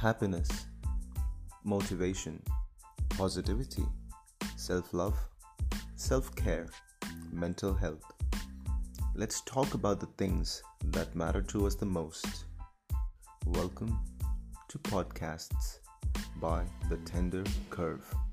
happiness, motivation, positivity, self love, self care, mental health. Let's talk about the things that matter to us the most. Welcome to Podcasts by The Tender Curve.